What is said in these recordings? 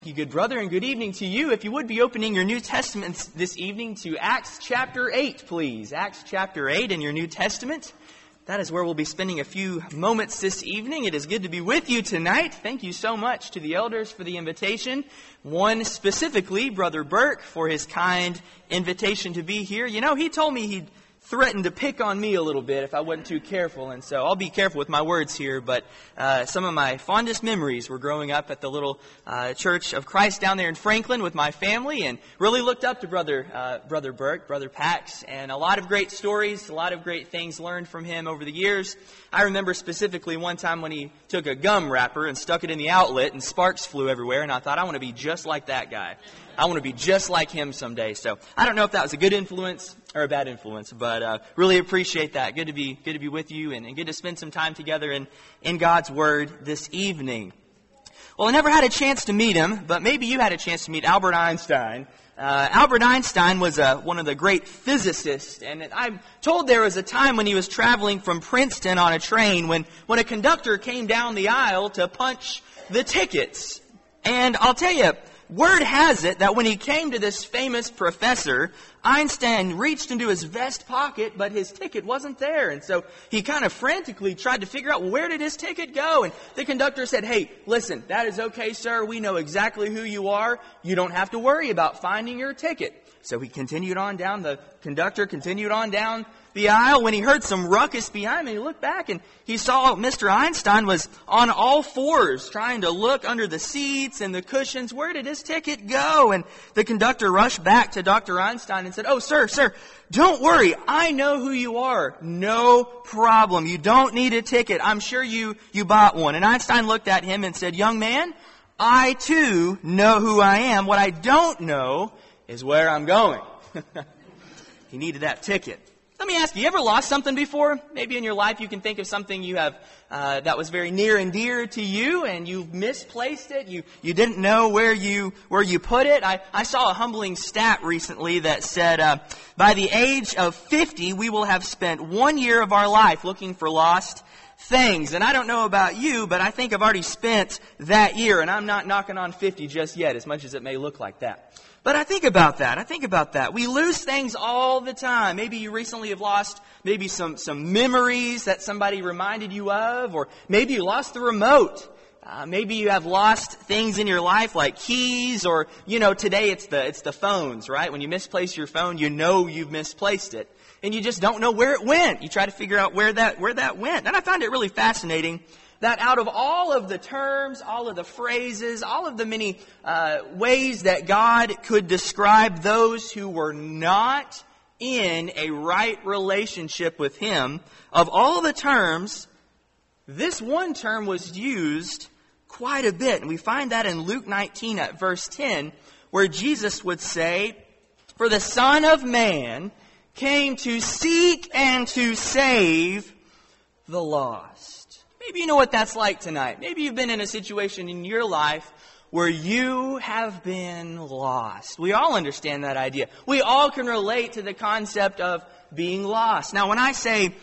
Thank you, good brother, and good evening to you. If you would be opening your New Testament this evening to Acts chapter 8, please. Acts chapter 8 in your New Testament. That is where we'll be spending a few moments this evening. It is good to be with you tonight. Thank you so much to the elders for the invitation. One specifically, Brother Burke, for his kind invitation to be here. You know, he told me he'd threatened to pick on me a little bit if I wasn't too careful, and so I'll be careful with my words here, but some of my fondest memories were growing up at the little Church of Christ down there in Franklin with my family, and really looked up to Brother Burke, Brother Pax, and a lot of great stories, a lot of great things learned from him over the years. I remember specifically one time when he took a gum wrapper and stuck it in the outlet and sparks flew everywhere, and I thought, I want to be just like that guy. I want to be just like him someday. So I don't know if that was a good influence or a bad influence, but really appreciate that. Good to be with you and good to spend some time together in God's Word this evening. Well, I never had a chance to meet him, but maybe you had a chance to meet Albert Einstein. Albert Einstein was one of the great physicists, and I'm told there was a time when he was traveling from Princeton on a train when a conductor came down the aisle to punch the tickets. And I'll tell you, word has it that when he came to this famous professor, Einstein reached into his vest pocket, but his ticket wasn't there. And so he kind of frantically tried to figure out, well, where did his ticket go? And the conductor said, hey, listen, that is okay, sir. We know exactly who you are. You don't have to worry about finding your ticket. So he continued on down, the conductor continued on down the aisle. When he heard some ruckus behind him, he looked back and he saw Mr. Einstein was on all fours trying to look under the seats and the cushions. Where did his ticket go? And the conductor rushed back to Dr. Einstein and said, oh, sir, don't worry. I know who you are. No problem. You don't need a ticket. I'm sure you bought one. And Einstein looked at him and said, young man, I too know who I am. What I don't know is where I'm going. He needed that ticket. Let me ask you ever lost something before? Maybe in your life you can think of something you have that was very near and dear to you, and you misplaced it. You didn't know where you put it. I saw a humbling stat recently that said by the age of 50, we will have spent 1 year of our life looking for lost things. And I don't know about you, but I think I've already spent that year, and I'm not knocking on 50 just yet, as much as it may look like that. But I think about that. We lose things all the time. Maybe you recently have lost maybe some memories that somebody reminded you of, or maybe you lost the remote. Maybe you have lost things in your life like keys, or, today it's the phones, right? When you misplace your phone, you know you've misplaced it. And you just don't know where it went. You try to figure out where that went. And I found it really fascinating that out of all of the terms, all of the phrases, all of the many ways that God could describe those who were not in a right relationship with Him, of all the terms, this one term was used quite a bit. And we find that in Luke 19 at verse 10, where Jesus would say, "For the Son of Man came to seek and to save the lost." Maybe you know what that's like tonight. Maybe you've been in a situation in your life where you have been lost. We all understand that idea. We all can relate to the concept of being lost. Now, when I say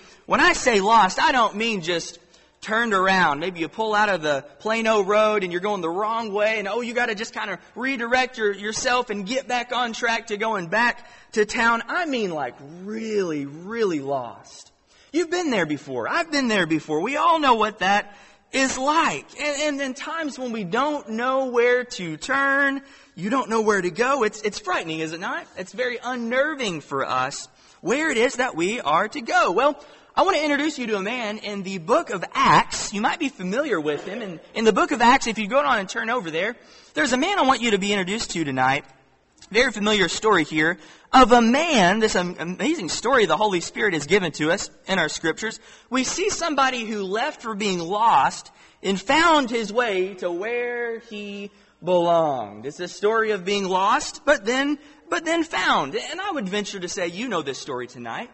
lost, I don't mean just turned around. Maybe you pull out of the Plano Road and you're going the wrong way, and you got to just kind of redirect yourself and get back on track to going back to town. I mean like really, really lost. You've been there before. I've been there before. We all know what that is like. And in times when we don't know where to turn, you don't know where to go, it's frightening, is it not? It's very unnerving for us where it is that we are to go. Well, I want to introduce you to a man in the book of Acts. You might be familiar with him. And in the book of Acts, if you go on and turn over there's a man I want you to be introduced to tonight. Very familiar story here of a man, this amazing story the Holy Spirit has given to us in our scriptures. We see somebody who left for being lost and found his way to where he belonged. It's a story of being lost, but then found. And I would venture to say you know this story tonight.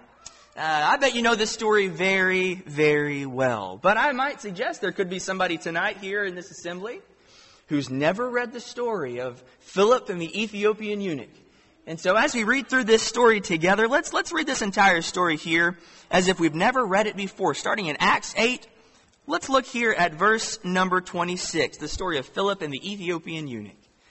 I bet you know this story very, very well. But I might suggest there could be somebody tonight here in this assembly who's never read the story of Philip and the Ethiopian eunuch. And so as we read through this story together, let's read this entire story here as if we've never read it before. Starting in Acts 8, let's look here at verse number 26, the story of Philip and the Ethiopian eunuch.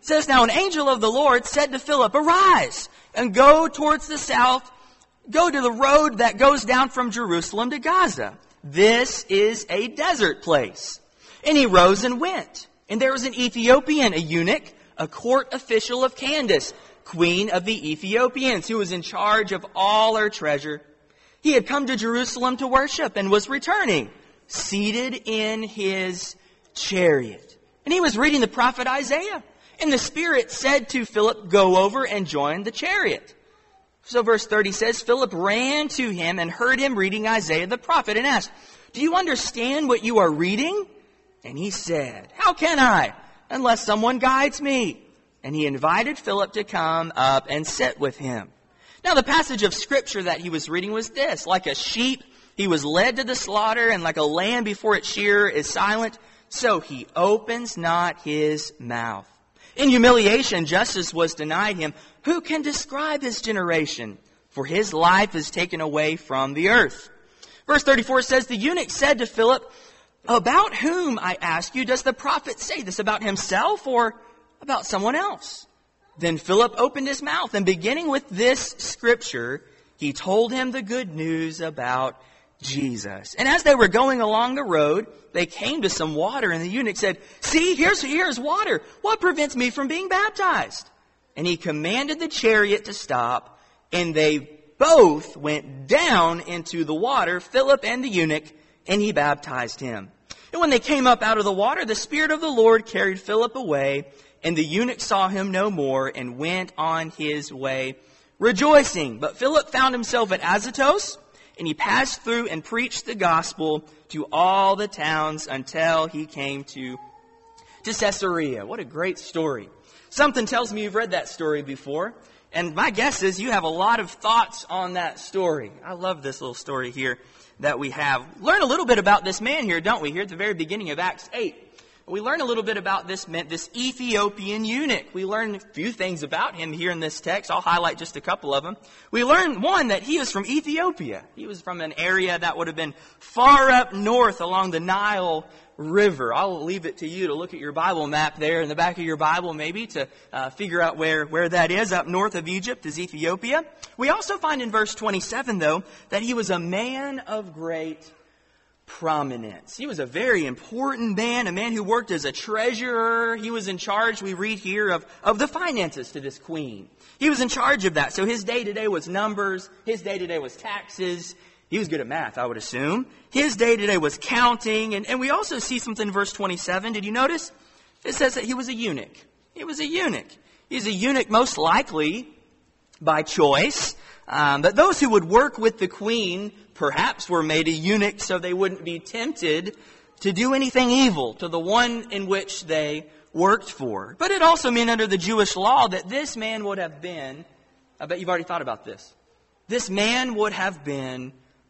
It says, now an angel of the Lord said to Philip, arise and go towards the south. Go to the road that goes down from Jerusalem to Gaza. This is a desert place. And he rose and went. And there was an Ethiopian, a eunuch, a court official of Candace, queen of the Ethiopians, who was in charge of all her treasure. He had come to Jerusalem to worship and was returning, seated in his chariot. And he was reading the prophet Isaiah. And the Spirit said to Philip, go over and join the chariot. So verse 30 says, Philip ran to him and heard him reading Isaiah the prophet and asked, do you understand what you are reading? And he said, how can I, unless someone guides me? And he invited Philip to come up and sit with him. Now the passage of Scripture that he was reading was this: like a sheep, he was led to the slaughter, and like a lamb before its shearer is silent, so he opens not his mouth. In humiliation, justice was denied him. Who can describe his generation? For his life is taken away from the earth. Verse 34 says, the eunuch said to Philip, about whom, I ask you, does the prophet say this? About himself or about someone else? Then Philip opened his mouth, and beginning with this scripture, he told him the good news about Jesus. And as they were going along the road, they came to some water, and the eunuch said, see, here's water. What prevents me from being baptized? And he commanded the chariot to stop, and they both went down into the water, Philip and the eunuch, and he baptized him. And when they came up out of the water, the Spirit of the Lord carried Philip away, and the eunuch saw him no more and went on his way rejoicing. But Philip found himself at Azotus, and he passed through and preached the gospel to all the towns until he came to Caesarea. What a great story. Something tells me you've read that story before. And my guess is you have a lot of thoughts on that story. I love this little story here that we have. Learn a little bit about this man here, don't we? Here at the very beginning of Acts 8. We learn a little bit about this Ethiopian eunuch. We learn a few things about him here in this text. I'll highlight just a couple of them. We learn, one, that he was from Ethiopia. He was from an area that would have been far up north along the Nile River. I'll leave it to you to look at your Bible map there in the back of your Bible maybe to figure out where that is. Up north of Egypt is Ethiopia. We also find in verse 27, though, that he was a man of great prominence. He was a very important man, a man who worked as a treasurer. He was in charge, we read here, of the finances to this queen. He was in charge of that. So his day-to-day was numbers. His day-to-day was taxes. He was good at math, I would assume. His day-to-day was counting. And we also see something in verse 27. Did you notice? It says that he was a eunuch. He was a eunuch. He's a eunuch most likely by choice. But those who would work with the queen perhaps were made a eunuch so they wouldn't be tempted to do anything evil to the one in which they worked for. But it also meant under the Jewish law that this man would have been, I bet you've already thought about this, this man would have been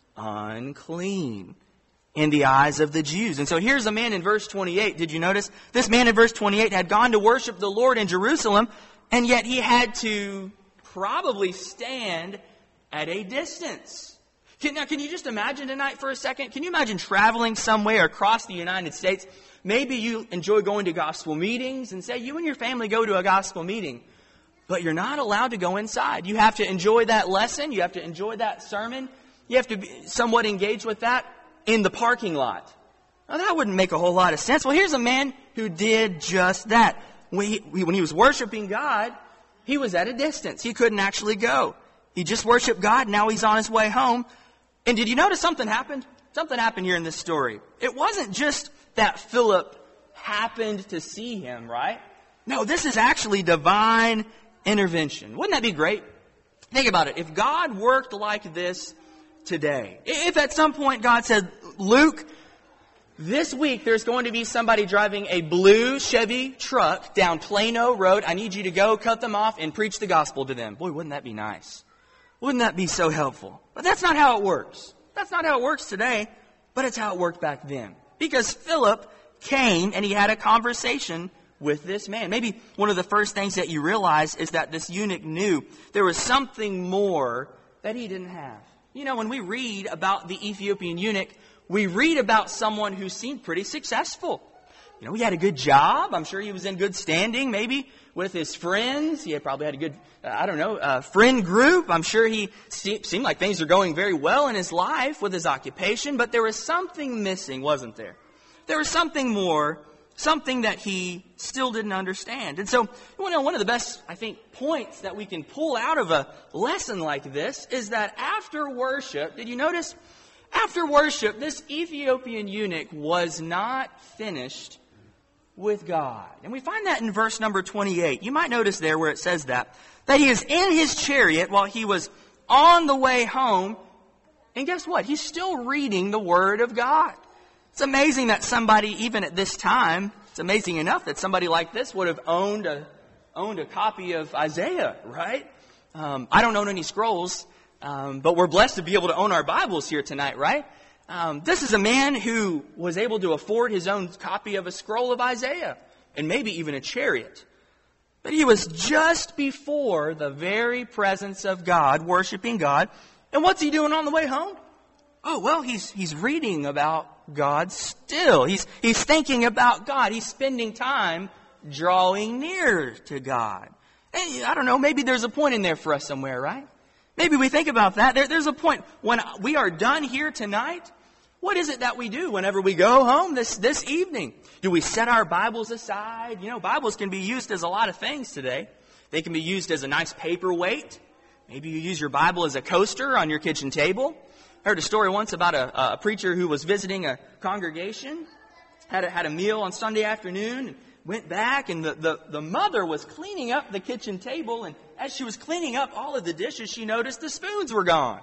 unclean in the eyes of the Jews. And so here's a man in verse 28. Did you notice? This man in verse 28 had gone to worship the Lord in Jerusalem, and yet he had to probably stand at a distance. Now, can you just imagine tonight for a second? Can you imagine traveling somewhere across the United States? Maybe you enjoy going to gospel meetings, and say you and your family go to a gospel meeting, but you're not allowed to go inside. You have to enjoy that lesson. You have to enjoy that sermon. You have to be somewhat engaged with that in the parking lot. Now, that wouldn't make a whole lot of sense. Well, here's a man who did just that. When he was worshiping God, he was at a distance. He couldn't actually go. He just worshiped God. Now he's on his way home. And did you notice something happened? Something happened here in this story. It wasn't just that Philip happened to see him, right? No, this is actually divine intervention. Wouldn't that be great? Think about it. If God worked like this today, if at some point God said, Luke, this week there's going to be somebody driving a blue Chevy truck down Plano Road. I need you to go cut them off and preach the gospel to them. Boy, wouldn't that be nice? Wouldn't that be so helpful? But that's not how it works. That's not how it works today, but it's how it worked back then. Because Philip came and he had a conversation with this man. Maybe one of the first things that you realize is that this eunuch knew there was something more that he didn't have. You know, when we read about the Ethiopian eunuch, we read about someone who seemed pretty successful. He had a good job. I'm sure he was in good standing, maybe with his friends. He had probably had a good, friend group. I'm sure he seemed like things were going very well in his life with his occupation, but there was something missing, wasn't there? There was something more, something that he still didn't understand. And so, one of the best, I think, points that we can pull out of a lesson like this is that after worship, did you notice? After worship, this Ethiopian eunuch was not finished with God. And we find that in verse number 28. You might notice there where it says that he is in his chariot while he was on the way home. And guess what? He's still reading the Word of God. It's amazing that somebody, even at this time, it's amazing enough that somebody like this would have owned a copy of Isaiah, right? I don't own any scrolls, but we're blessed to be able to own our Bibles here tonight, right? This is a man who was able to afford his own copy of a scroll of Isaiah, and maybe even a chariot. But he was just before the very presence of God, worshiping God. And what's he doing on the way home? Oh, well, he's reading about God still. He's thinking about God. He's spending time drawing near to God. And I don't know, maybe there's a point in there for us somewhere, right? Maybe we think about that. There's a point when we are done here tonight. What is it that we do whenever we go home this evening? Do we set our Bibles aside? Bibles can be used as a lot of things today. They can be used as a nice paperweight. Maybe you use your Bible as a coaster on your kitchen table. I heard a story once about a preacher who was visiting a congregation, had a meal on Sunday afternoon, and went back, and the mother was cleaning up the kitchen table, and as she was cleaning up all of the dishes, she noticed the spoons were gone.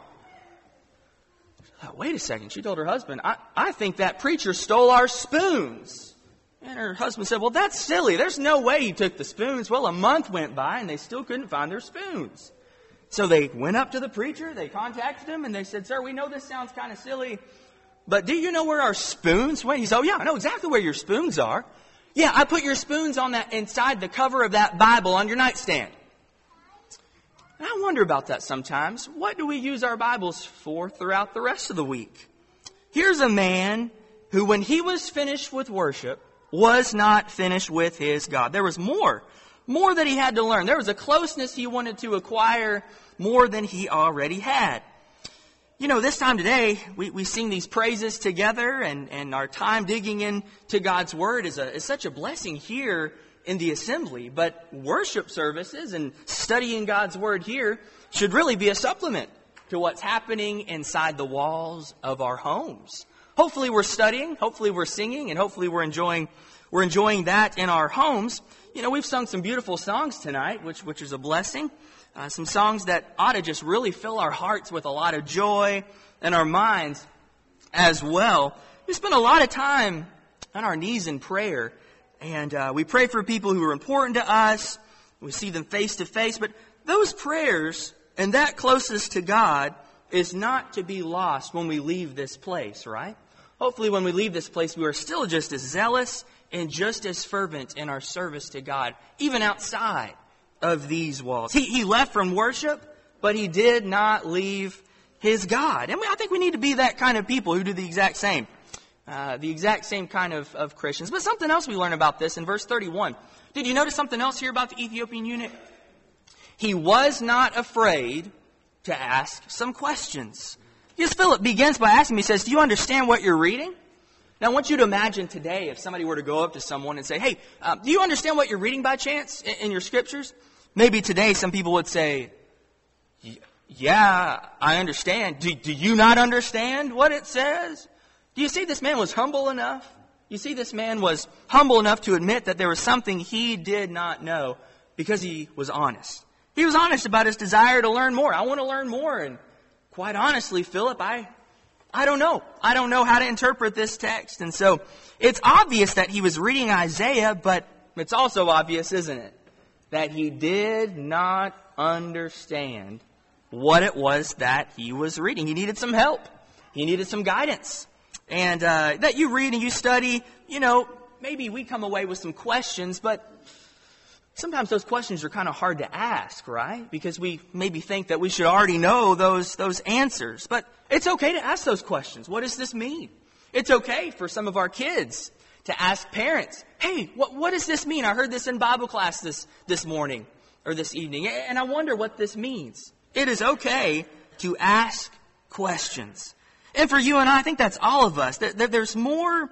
Wait a second, she told her husband, I think that preacher stole our spoons. And her husband said, well, that's silly. There's no way he took the spoons. Well, a month went by, and they still couldn't find their spoons. So they went up to the preacher, they contacted him, and they said, sir, we know this sounds kind of silly, but do you know where our spoons went? He said, oh yeah, I know exactly where your spoons are. Yeah, I put your spoons on that inside the cover of that Bible on your nightstand. And I wonder about that sometimes. What do we use our Bibles for throughout the rest of the week? Here's a man who, when he was finished with worship, was not finished with his God. There was more that he had to learn. There was a closeness he wanted to acquire more than he already had. This time today, we sing these praises together, and our time digging into God's Word is such a blessing here in the assembly. But worship services and studying God's Word here should really be a supplement to what's happening inside the walls of our homes. Hopefully we're studying, hopefully we're singing, and hopefully we're enjoying that in our homes. We've sung some beautiful songs tonight, which is a blessing. Some songs that ought to just really fill our hearts with a lot of joy and our minds as well. We spend a lot of time on our knees in prayer, and we pray for people who are important to us. We see them face to face, but those prayers and that closeness to God is not to be lost when we leave this place, right? Hopefully when we leave this place, we are still just as zealous and just as fervent in our service to God, even outside of these walls. He left from worship, but he did not leave his God. And I think we need to be that kind of people who do the exact same kind of Christians. But something else we learn about this in verse 31. Did you notice something else here about the Ethiopian eunuch? He was not afraid to ask some questions. Yes, Philip begins by asking him, he says, do you understand what you're reading? Now, I want you to imagine today if somebody were to go up to someone and say, hey, do you understand what you're reading by chance in your scriptures? Maybe today some people would say, yeah, I understand. Do you not understand what it says? Do you see this man was humble enough? You see this man was humble enough to admit that there was something he did not know because he was honest. He was honest about his desire to learn more. I want to learn more. And quite honestly, Philip, I don't know. I don't know how to interpret this text. And so it's obvious that he was reading Isaiah, but it's also obvious, isn't it, that he did not understand what it was that he was reading. He needed some help. He needed some guidance. And that you read and you study, maybe we come away with some questions, but sometimes those questions are kind of hard to ask, right? Because we maybe think that we should already know those answers. But it's okay to ask those questions. What does this mean? It's okay for some of our kids To ask parents, hey, what does this mean? I heard this in Bible class this morning or this evening, and I wonder what this means. It is okay to ask questions. And for you and I think that's all of us. There's more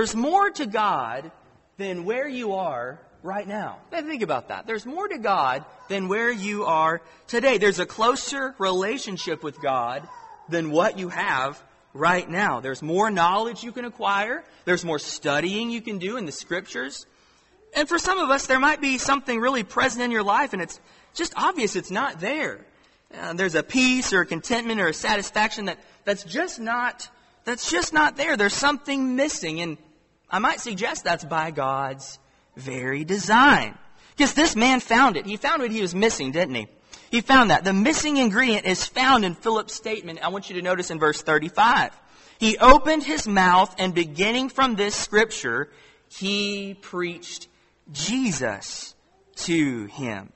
to God than where you are right now. Think about that. There's more to God than where you are today. There's a closer relationship with God than what you have right now. There's more knowledge you can acquire. There's more studying you can do in the Scriptures. And for some of us, there might be something really present in your life, and it's just obvious it's not there. There's a peace or a contentment or a satisfaction that's just not there. There's something missing, and I might suggest that's by God's very design. Because this man found it. He found what he was missing, didn't he? He found that. The missing ingredient is found in Philip's statement. I want you to notice in verse 35. He opened his mouth, and beginning from this scripture, he preached Jesus to him.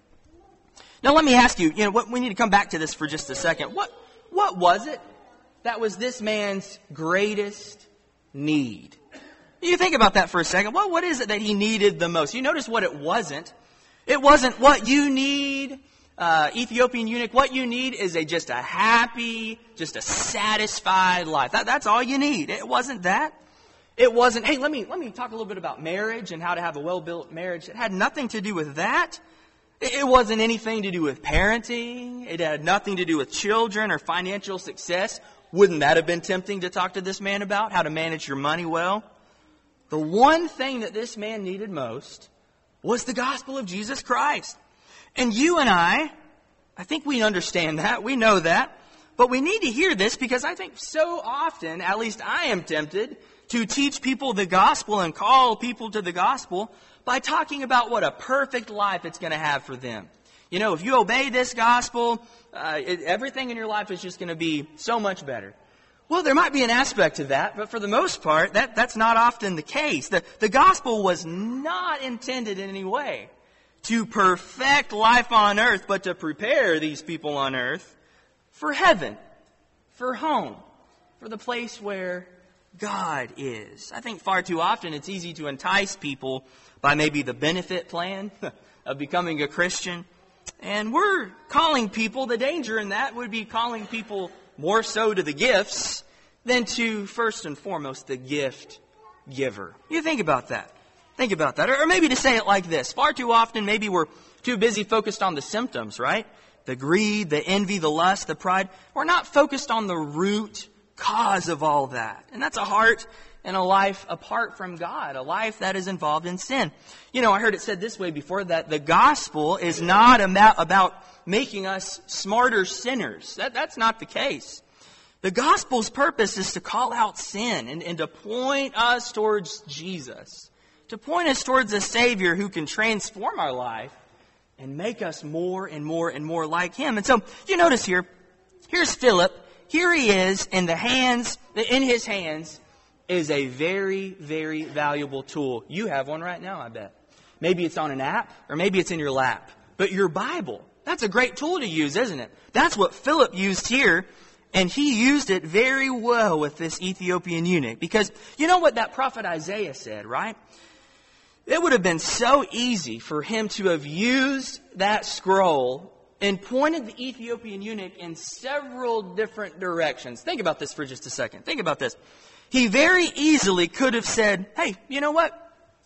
Now let me ask you, we need to come back to this for just a second. What was it that was this man's greatest need? You think about that for a second. What is it that he needed the most? You notice what it wasn't. It wasn't what you need, Ethiopian eunuch. What you need is just a happy, just a satisfied life. That's all you need. It wasn't that. It wasn't, hey, let me talk a little bit about marriage and how to have a well-built marriage. It had nothing to do with that. It wasn't anything to do with parenting. It had nothing to do with children or financial success. Wouldn't that have been tempting to talk to this man about? How to manage your money well? The one thing that this man needed most was the gospel of Jesus Christ. And you and I think we understand that. We know that. But we need to hear this because I think so often, at least I am tempted, to teach people the gospel and call people to the gospel by talking about what a perfect life it's going to have for them. If you obey this gospel, everything in your life is just going to be so much better. Well, there might be an aspect to that, but for the most part, that's not often the case. The gospel was not intended in any way to perfect life on earth, but to prepare these people on earth for heaven, for home, for the place where God is. I think far too often it's easy to entice people by maybe the benefit plan of becoming a Christian. And we're calling people, the danger in that would be calling people more so to the gifts than to, first and foremost, the gift giver. You think about that. Think about that. Or maybe to say it like this. Far too often, maybe we're too busy focused on the symptoms, right? The greed, the envy, the lust, the pride. We're not focused on the root cause of all that. And that's a heart and a life apart from God, a life that is involved in sin. I heard it said this way before, that the gospel is not about making us smarter sinners. That's not the case. The gospel's purpose is to call out sin and to point us towards Jesus, to point us towards a Savior who can transform our life and make us more and more and more like Him. And so you notice here's Philip. Here he is in his hands is a very, very valuable tool. You have one right now, I bet. Maybe it's on an app or maybe it's in your lap. But your Bible, that's a great tool to use, isn't it? That's what Philip used here. And he used it very well with this Ethiopian eunuch. Because you know what that prophet Isaiah said, right? It would have been so easy for him to have used that scroll and pointed the Ethiopian eunuch in several different directions. Think about this for just a second. Think about this. He very easily could have said, hey, you know what?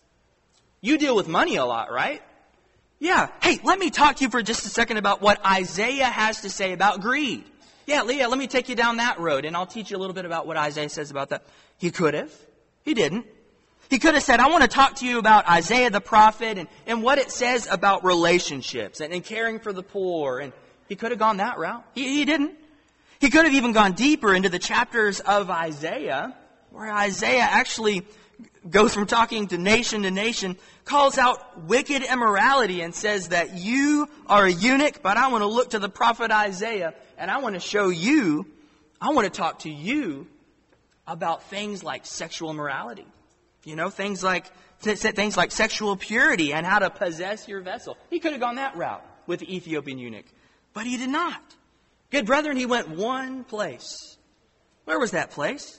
You deal with money a lot, right? Yeah. Hey, let me talk to you for just a second about what Isaiah has to say about greed. Yeah, Leah, let me take you down that road, and I'll teach you a little bit about what Isaiah says about that. He could have. He didn't. He could have said, I want to talk to you about Isaiah the prophet and what it says about relationships and caring for the poor. And he could have gone that route. He didn't. He could have even gone deeper into the chapters of Isaiah, where Isaiah actually goes from talking to nation, calls out wicked immorality and says that you are a eunuch, but I want to look to the prophet Isaiah and I want to show you, I want to talk to you about things like sexual immorality. Things like sexual purity and how to possess your vessel. He could have gone that route with the Ethiopian eunuch, but he did not. Good brethren, he went one place. Where was that place?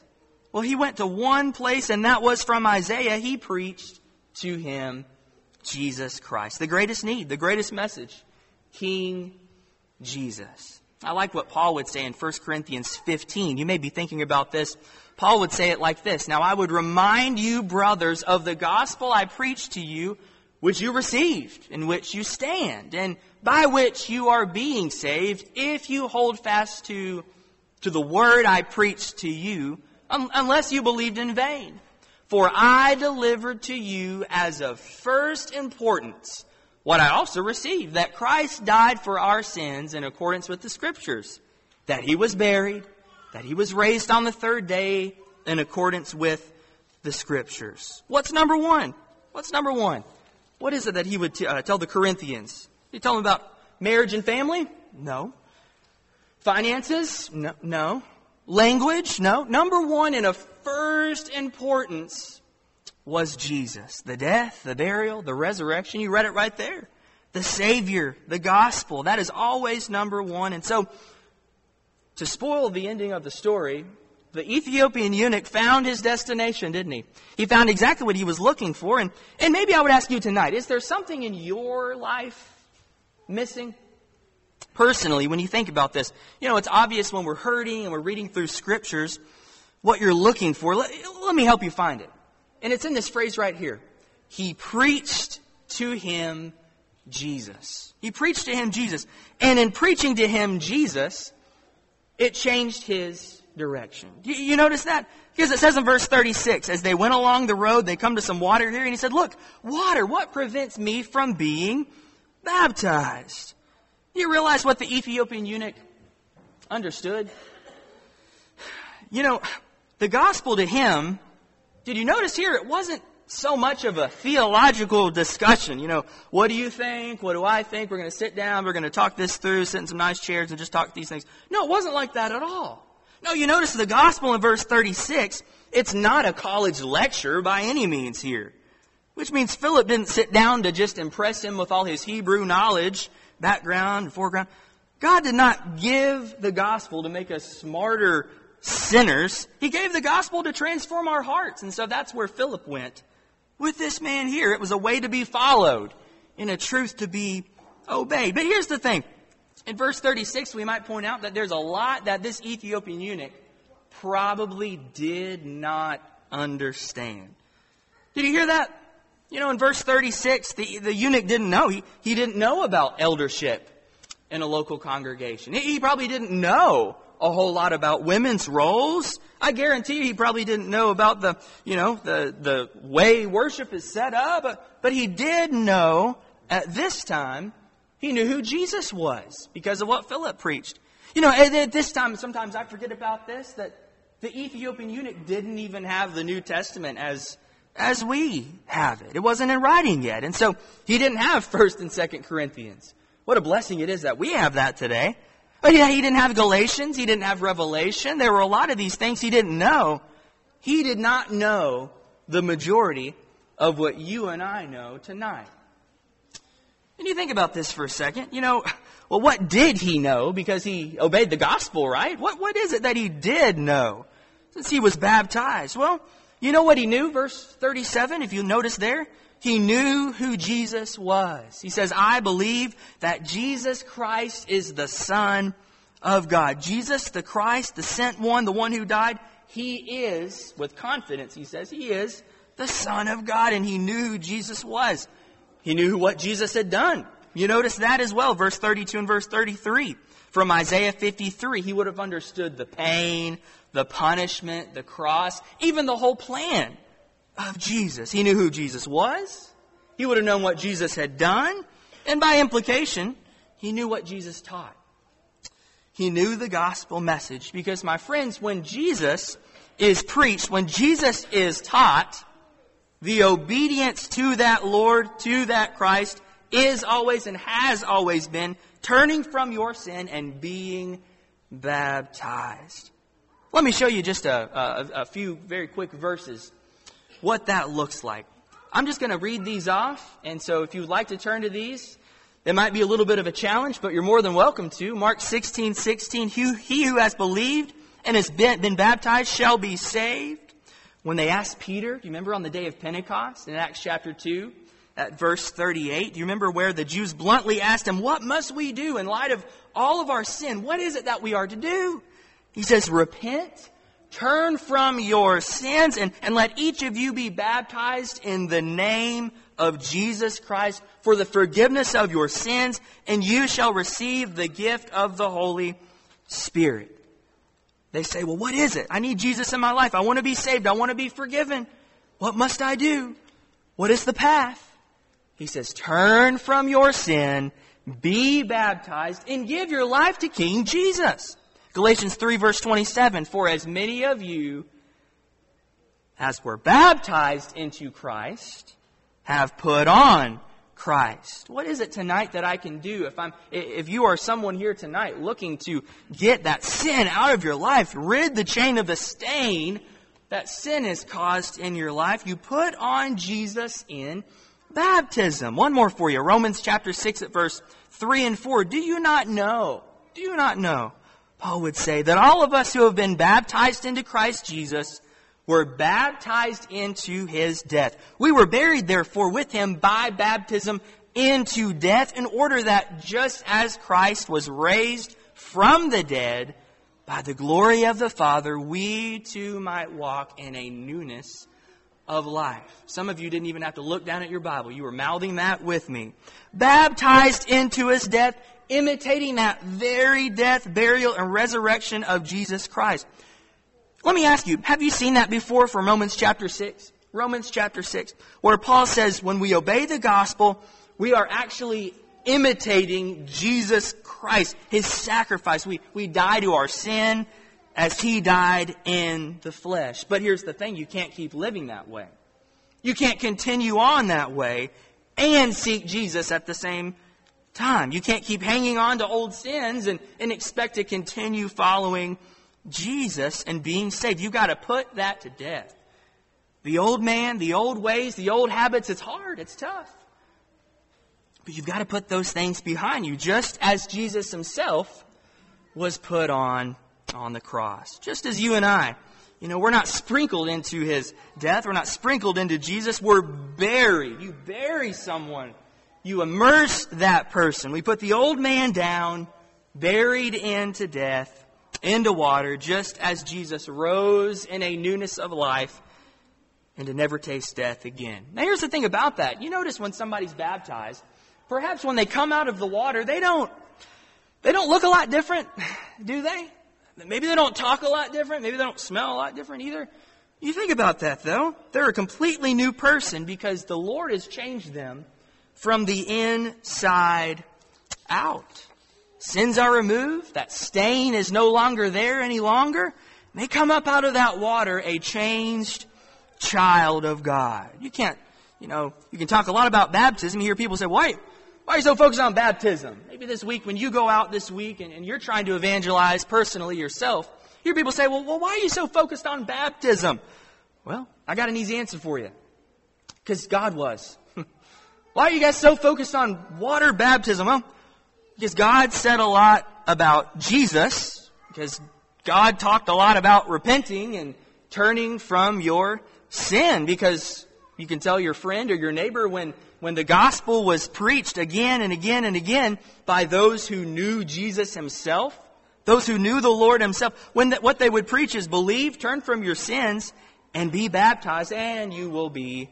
Well, he went to one place, and that was from Isaiah. He preached to him Jesus Christ. The greatest need, the greatest message, King Jesus. I like what Paul would say in 1 Corinthians 15. You may be thinking about this. Paul would say it like this. Now I would remind you, brothers, of the gospel I preached to you, which you received, in which you stand, and by which you are being saved, if you hold fast to the word I preached to you, unless you believed in vain. For I delivered to you as of first importance what I also received, that Christ died for our sins in accordance with the Scriptures, that He was buried, that He was raised on the third day in accordance with the Scriptures. What's number one? What's number one? What is it that he would tell the Corinthians? Did he tell them about marriage and family? No. Finances? No. Language? No. Number one and of first importance was Jesus. The death, the burial, the resurrection. You read it right there. The Savior, the gospel. That is always number one. And so, to spoil the ending of the story, the Ethiopian eunuch found his destination, didn't he? He found exactly what he was looking for. And maybe I would ask you tonight, is there something in your life missing? Personally, when you think about this, it's obvious when we're hurting and we're reading through Scriptures what you're looking for. Let me help you find it. And it's in this phrase right here. He preached to him Jesus. He preached to him Jesus. And in preaching to him Jesus, it changed his direction. You notice that? Because it says in verse 36, as they went along the road, they come to some water here, and he said, look, water, what prevents me from being baptized? You realize what the Ethiopian eunuch understood? The gospel to him, did you notice here, it wasn't so much of a theological discussion. What do you think? What do I think? We're going to sit down, we're going to talk this through, sit in some nice chairs and just talk these things. No, it wasn't like that at all. No, you notice the gospel in verse 36, it's not a college lecture by any means here. Which means Philip didn't sit down to just impress him with all his Hebrew knowledge, background and foreground. God did not give the gospel to make us smarter sinners. He gave the gospel to transform our hearts. And so that's where Philip went. With this man here, it was a way to be followed and a truth to be obeyed. But here's the thing. In verse 36, we might point out that there's a lot that this Ethiopian eunuch probably did not understand. Did you hear that? In verse 36, the eunuch didn't know. He didn't know about eldership in a local congregation. He probably didn't know a whole lot about women's roles. I guarantee you he probably didn't know about the way worship is set up. But he did know at this time, he knew who Jesus was because of what Philip preached. At this time, sometimes I forget about this, that the Ethiopian eunuch didn't even have the New Testament as we have it. It wasn't in writing yet. And so he didn't have 1st and 2nd Corinthians. What a blessing it is that we have that today. But yeah, he didn't have Galatians. He didn't have Revelation. There were a lot of these things he didn't know. He did not know the majority of what you and I know tonight. And you think about this for a second. What did he know? Because he obeyed the gospel, right? What is it that he did know since he was baptized? Well, you know what he knew? Verse 37, if you notice there, he knew who Jesus was. He says, I believe that Jesus Christ is the Son of God. Jesus, the Christ, the sent one, the one who died, He is, with confidence, he says, He is the Son of God. And he knew who Jesus was. He knew what Jesus had done. You notice that as well, verse 32 and verse 33. From Isaiah 53, he would have understood the pain, the punishment, the cross, even the whole plan of Jesus. He knew who Jesus was. He would have known what Jesus had done. And by implication, he knew what Jesus taught. He knew the gospel message. Because, my friends, when Jesus is preached, when Jesus is taught, the obedience to that Lord, to that Christ, is always and has always been turning from your sin and being baptized. Let me show you just a few very quick verses, what that looks like. I'm just going to read these off, and so if you would like to turn to these, it might be a little bit of a challenge, but you're more than welcome to. Mark 16:16, he who has believed and has been baptized shall be saved. When they asked Peter, do you remember on the day of Pentecost in Acts chapter 2, at verse 38, do you remember where the Jews bluntly asked him, what must we do in light of all of our sin? What is it that we are to do? He says, repent, turn from your sins, and let each of you be baptized in the name of Jesus Christ for the forgiveness of your sins, and you shall receive the gift of the Holy Spirit. They say, well, what is it? I need Jesus in my life. I want to be saved. I want to be forgiven. What must I do? What is the path? He says, turn from your sin, be baptized, and give your life to King Jesus. Galatians 3 verse 27, for as many of you as were baptized into Christ have put on Christ. What is it tonight that I can do if you are someone here tonight looking to get that sin out of your life, rid the chain of the stain that sin has caused in your life? You put on Jesus in baptism. One more for you. Romans chapter 6 at verse 3 and 4. Do you not know, Paul would say, that all of us who have been baptized into Christ Jesus were baptized into His death. We were buried, therefore, with Him by baptism into death, in order that just as Christ was raised from the dead by the glory of the Father, we too might walk in a newness of life. Some of you didn't even have to look down at your Bible. You were mouthing that with me. Baptized into His death, imitating that very death, burial, and resurrection of Jesus Christ. Let me ask you, have you seen that before from Romans chapter 6? Romans chapter 6, where Paul says when we obey the gospel, we are actually imitating Jesus Christ, His sacrifice. We die to our sin as He died in the flesh. But here's the thing, you can't keep living that way. You can't continue on that way and seek Jesus at the same time. You can't keep hanging on to old sins and expect to continue following Jesus and being saved. You've got to put that to death. The old man, the old ways, the old habits, it's hard, it's tough. But you've got to put those things behind you, just as Jesus Himself was put on the cross. Just as you and I, we're not sprinkled into His death. We're not sprinkled into Jesus. We're buried. You bury someone. You immerse that person. We put the old man down, buried into death, into water, just as Jesus rose in a newness of life and to never taste death again. Now here's the thing about that. You notice when somebody's baptized, perhaps when they come out of the water, they don't look a lot different, do they? Maybe they don't talk a lot different. Maybe they don't smell a lot different either. You think about that, though. They're a completely new person because the Lord has changed them from the inside out. Sins are removed. That stain is no longer there any longer. They come up out of that water a changed child of God. You can't, you can talk a lot about baptism. You hear people say, why are you so focused on baptism? Maybe this week when you go out this week and you're trying to evangelize personally yourself, you hear people say, well, why are you so focused on baptism? Well, I got an easy answer for you. Because God was. Why are you guys so focused on water baptism? Well, because God said a lot about Jesus, because God talked a lot about repenting and turning from your sin, because you can tell your friend or your neighbor when the gospel was preached again and again and again by those who knew Jesus Himself, those who knew the Lord Himself, what they would preach is believe, turn from your sins, and be baptized, and you will be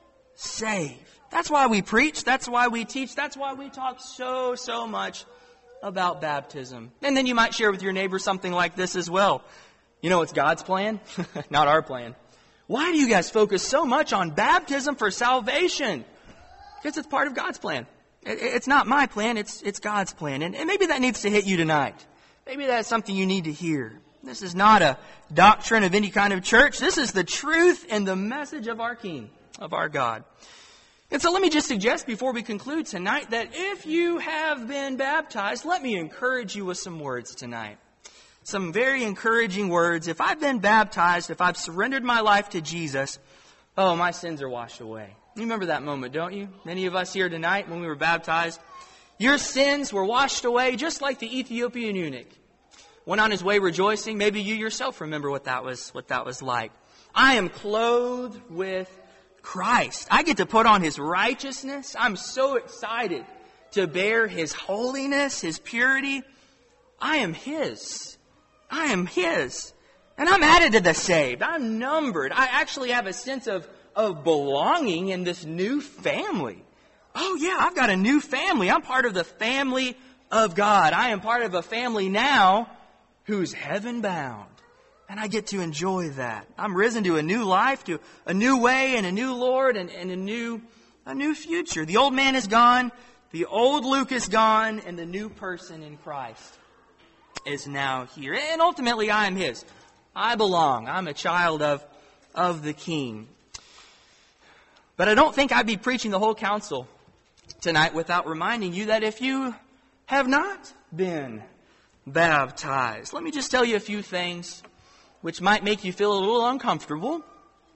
saved. That's why we preach. That's why we teach. That's why we talk so much about baptism. And then you might share with your neighbor something like this as well. It's God's plan, not our plan. Why do you guys focus so much on baptism for salvation? Because it's part of God's plan. It's not my plan. It's God's plan. And maybe that needs to hit you tonight. Maybe that's something you need to hear. This is not a doctrine of any kind of church. This is the truth and the message of our King, of our God. And so let me just suggest before we conclude tonight that if you have been baptized, let me encourage you with some words tonight. Some very encouraging words. If I've been baptized, if I've surrendered my life to Jesus, my sins are washed away. You remember that moment, don't you? Many of us here tonight when we were baptized, your sins were washed away just like the Ethiopian eunuch. went on his way rejoicing. Maybe you yourself remember what that was like. I am clothed with Christ. I get to put on His righteousness. I'm so excited to bear His holiness, His purity. I am His. I am His. And I'm added to the saved. I'm numbered. I actually have a sense of belonging in this new family. Oh yeah, I've got a new family. I'm part of the family of God. I am part of a family now who's heaven bound. And I get to enjoy that. I'm risen to a new life, to a new way and a new Lord and a new future. The old man is gone. The old Luke is gone. And the new person in Christ is now here. And ultimately I am His. I belong. I'm a child of the King. But I don't think I'd be preaching the whole counsel tonight without reminding you that if you have not been baptized, let me just tell you a few things which might make you feel a little uncomfortable.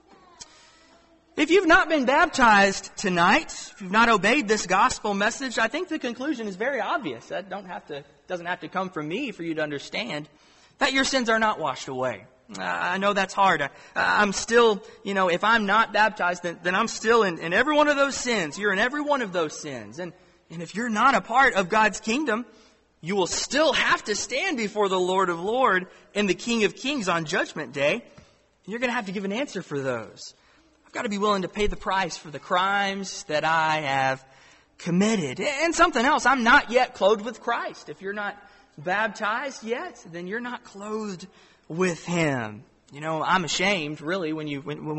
If you've not been baptized tonight, if you've not obeyed this gospel message, I think the conclusion is very obvious. That doesn't have to come from me for you to understand that your sins are not washed away. I know that's hard. I'm still, if I'm not baptized, then I'm still in every one of those sins. You're in every one of those sins. And if you're not a part of God's kingdom, you will still have to stand before the Lord of Lords and the King of Kings on Judgment Day. And you're going to have to give an answer for those. I've got to be willing to pay the price for the crimes that I have committed. And something else, I'm not yet clothed with Christ. If you're not baptized yet, then you're not clothed with Him. I'm ashamed, really, when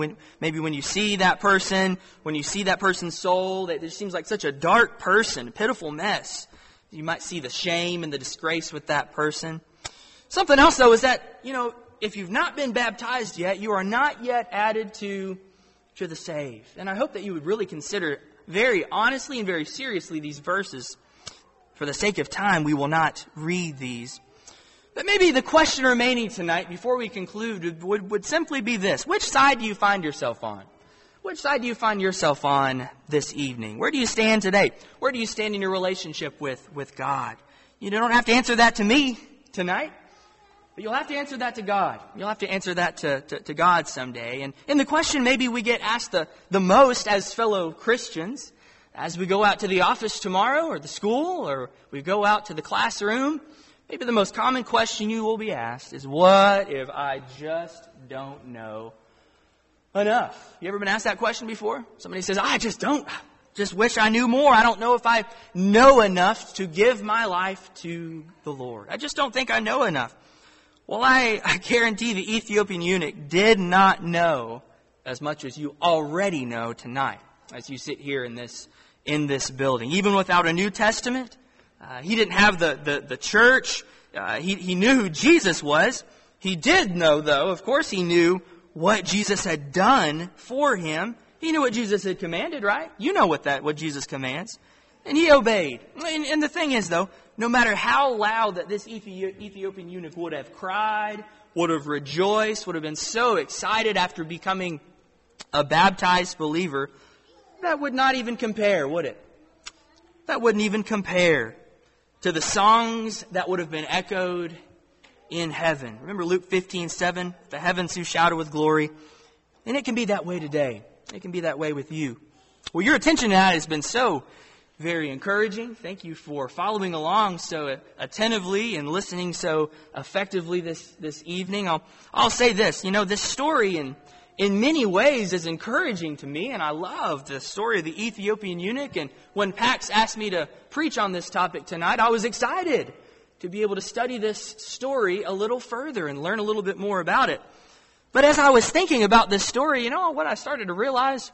you see that person, when you see that person's soul, that it seems like such a dark person, a pitiful mess. You might see the shame and the disgrace with that person. Something else, though, is that, if you've not been baptized yet, you are not yet added to the saved. And I hope that you would really consider very honestly and very seriously these verses. For the sake of time, we will not read these. But maybe the question remaining tonight, before we conclude, would simply be this. Which side do you find yourself on? Which side do you find yourself on this evening? Where do you stand today? Where do you stand in your relationship with God? You don't have to answer that to me tonight, but you'll have to answer that to God. You'll have to answer that to God someday. And the question maybe we get asked the most as fellow Christians, as we go out to the office tomorrow or the school or we go out to the classroom, maybe the most common question you will be asked is, what if I just don't know enough? You ever been asked that question before? Somebody says, I just wish I knew more. I don't know if I know enough to give my life to the Lord. I just don't think I know enough. Well, I guarantee the Ethiopian eunuch did not know as much as you already know tonight as you sit here in this building. Even without a New Testament, he didn't have the church. He knew who Jesus was. He did know, though, of course he knew what Jesus had done for him. He knew what Jesus had commanded, right? You know what Jesus commands. And he obeyed. And the thing is, though, no matter how loud that this Ethiopian eunuch would have cried, would have rejoiced, would have been so excited after becoming a baptized believer, that would not even compare, would it? That wouldn't even compare to the songs that would have been echoed in heaven. Remember Luke 15:7, the heavens who shouted with glory. And it can be that way today. It can be that way with you. Well, your attention to that has been so very encouraging. Thank you for following along so attentively and listening so effectively this evening. I'll say this, this story in many ways is encouraging to me, and I love the story of the Ethiopian eunuch. And when Pax asked me to preach on this topic tonight, I was excited to be able to study this story a little further and learn a little bit more about it. But as I was thinking about this story, what I started to realize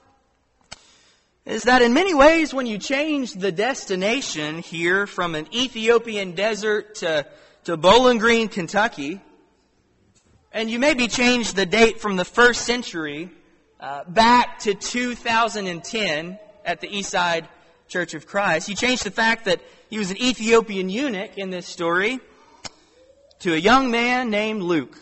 is that in many ways, when you change the destination here from an Ethiopian desert to Bowling Green, Kentucky, and you maybe change the date from the first century back to 2010 at the Eastside Church of Christ, you change the fact that he was an Ethiopian eunuch in this story to a young man named Luke.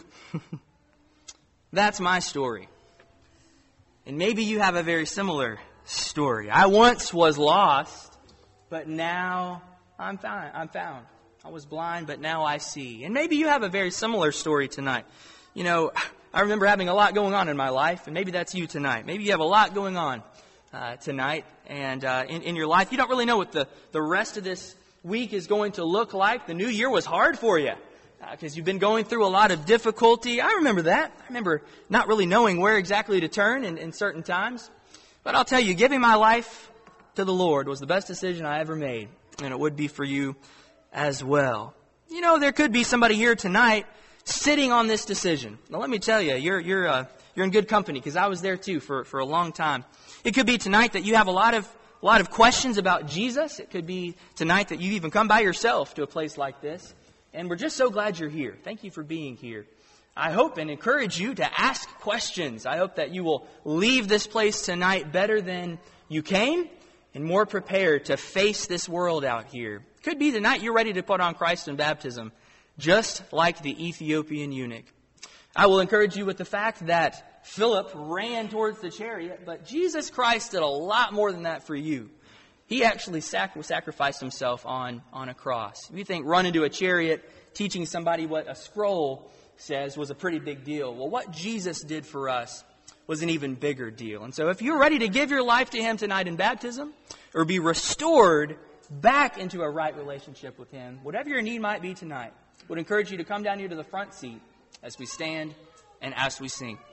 That's my story. And maybe you have a very similar story. I once was lost, but now I'm found. I was blind, but now I see. And maybe you have a very similar story tonight. You know, I remember having a lot going on in my life, and maybe that's you tonight. Maybe you have a lot going on tonight, and in your life. You don't really know what the rest of this week is going to look like. The new year was hard for you because you've been going through a lot of difficulty. I remember that. I remember not really knowing where exactly to turn in certain times. But I'll tell you, giving my life to the Lord was the best decision I ever made, and it would be for you as well. You know, there could be somebody here tonight sitting on this decision. Now, let me tell you, you're in good company because I was there too for a long time. It could be tonight that you have a lot of questions about Jesus. It could be tonight that you even come by yourself to a place like this. And we're just so glad you're here. Thank you for being here. I hope and encourage you to ask questions. I hope that you will leave this place tonight better than you came and more prepared to face this world out here. Could be tonight you're ready to put on Christ in baptism, just like the Ethiopian eunuch. I will encourage you with the fact that Philip ran towards the chariot, but Jesus Christ did a lot more than that for you. He actually sacrificed himself on a cross. If you think running to a chariot, teaching somebody what a scroll says was a pretty big deal, well, what Jesus did for us was an even bigger deal. And so if you're ready to give your life to Him tonight in baptism, or be restored back into a right relationship with Him, whatever your need might be tonight, I would encourage you to come down here to the front seat as we stand and as we sing.